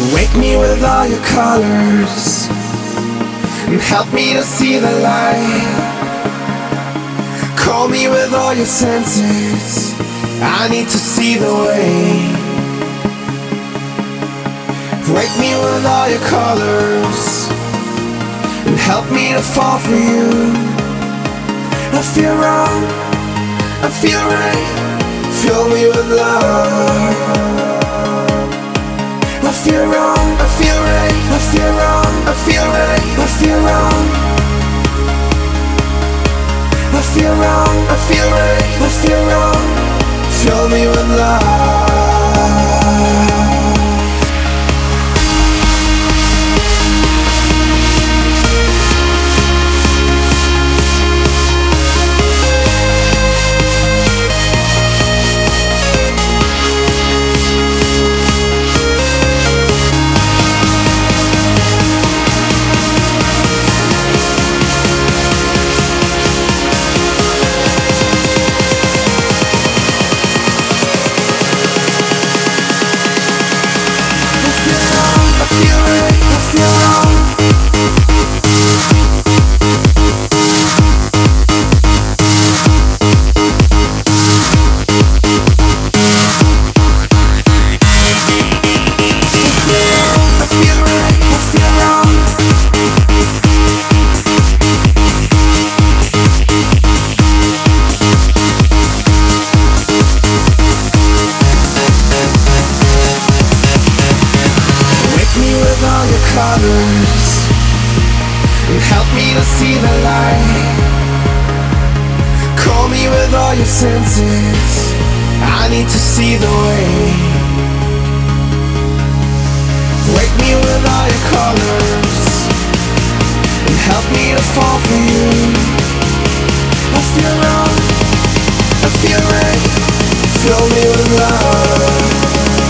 Wake me with all your colors and help me to see the light. Call me with all your senses, I need to see the way. Wake me with all your colors and help me to fall for you. I feel wrong, I feel right, fill me with love. I feel wrong, I feel right, I feel wrong, I feel right, I feel wrong. I feel wrong, I feel right, I feel wrong, fill me with love. And help me to see the light. Call me with all your senses, I need to see the way. Wake me with all your colors and help me to fall for you. I feel wrong, I feel right, fill me with love.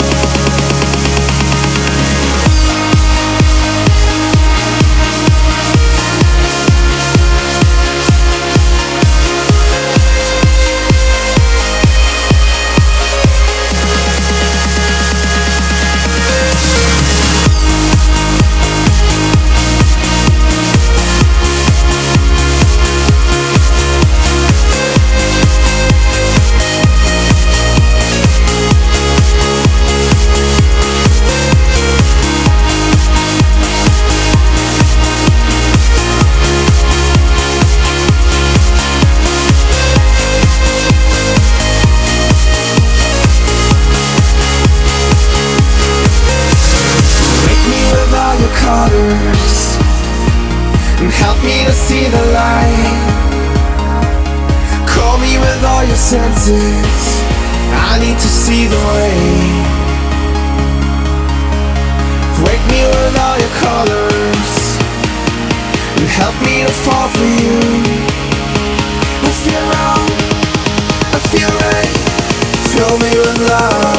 And help me to see the light. Call me with all your senses, I need to see the way. Wake me with all your colors and help me to fall for you. I feel wrong, I feel right, fill me with love.